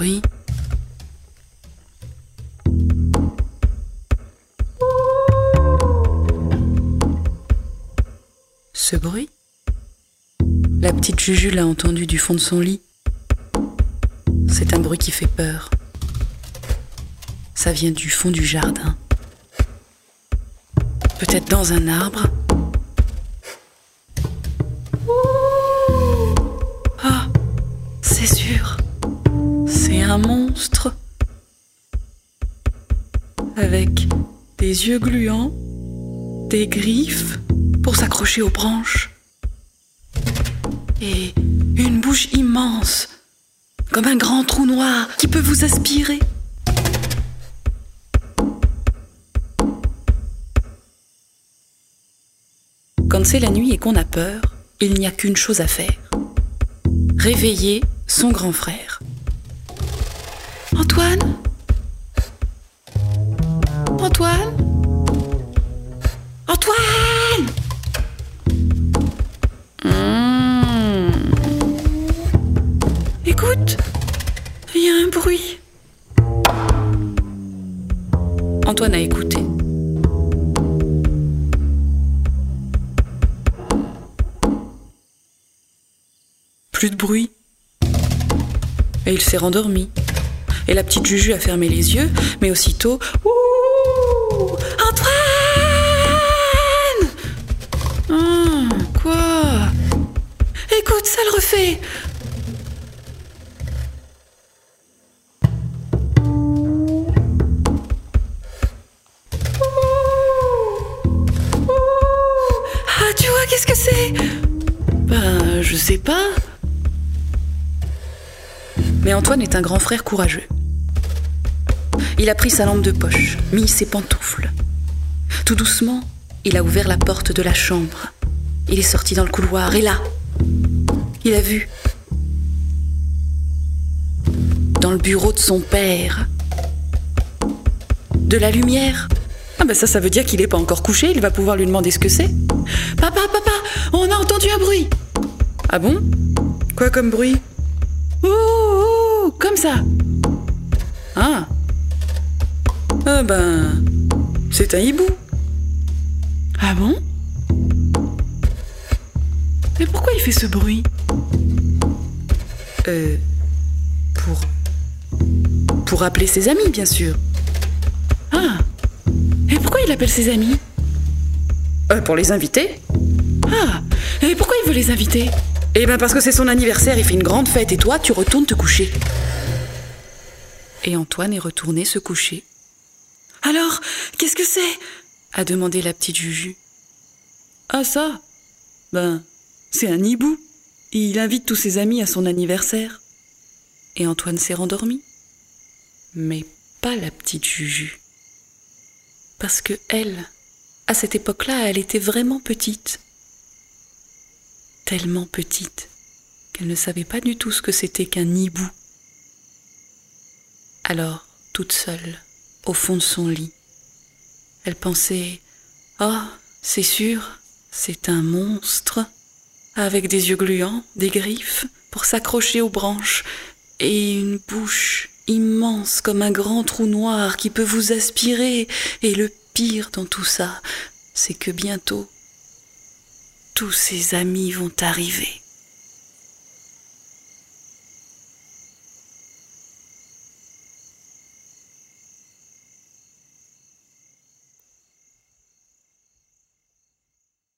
bruit. Ce bruit, la petite Juju l'a entendu du fond de son lit. C'est un bruit qui fait peur. Ça vient du fond du jardin. Peut-être dans un arbre. Ah, c'est sûr. C'est un monstre. Avec des yeux gluants, des griffes pour s'accrocher aux branches. Et une bouche immense, comme un grand trou noir qui peut vous aspirer. Quand c'est la nuit et qu'on a peur, il n'y a qu'une chose à faire. Réveiller son grand frère. Antoine ? Antoine ? Antoine ! Écoute, il y a un bruit. Antoine a écouté. Plus de bruit. Et il s'est rendormi. Et la petite Juju a fermé les yeux, mais aussitôt... Ouh, Antoine ! Quoi ? Écoute, ça le refait. Ah, tu vois, qu'est-ce que c'est ? Ben, je sais pas. Mais Antoine est un grand frère courageux. Il a pris sa lampe de poche, mis ses pantoufles. Tout doucement, il a ouvert la porte de la chambre. Il est sorti dans le couloir et là, il a vu, dans le bureau de son père, de la lumière. Ah ben ça veut dire qu'il n'est pas encore couché, il va pouvoir lui demander ce que c'est. Papa, on a entendu un bruit. Ah bon ? Quoi comme bruit ? Ouh, comme ça. Ah ben, c'est un hibou. Ah bon ? Mais pourquoi il fait ce bruit ? Pour appeler ses amis, bien sûr. Ah, et pourquoi il appelle ses amis ? Pour les inviter. Ah, et pourquoi il veut les inviter ? Eh ben parce que c'est son anniversaire, il fait une grande fête et toi, tu retournes te coucher. Et Antoine est retourné se coucher. Alors, qu'est-ce que c'est ? A demandé la petite Juju. Ah ça ? Ben, c'est un hibou. Il invite tous ses amis à son anniversaire. Et Antoine s'est rendormi. Mais pas la petite Juju. Parce que elle, à cette époque-là, elle était vraiment petite. Tellement petite qu'elle ne savait pas du tout ce que c'était qu'un hibou. Alors, toute seule, au fond de son lit, elle pensait « Oh, c'est sûr, c'est un monstre, avec des yeux gluants, des griffes pour s'accrocher aux branches, et une bouche immense comme un grand trou noir qui peut vous aspirer. Et le pire dans tout ça, c'est que bientôt, tous ses amis vont arriver. »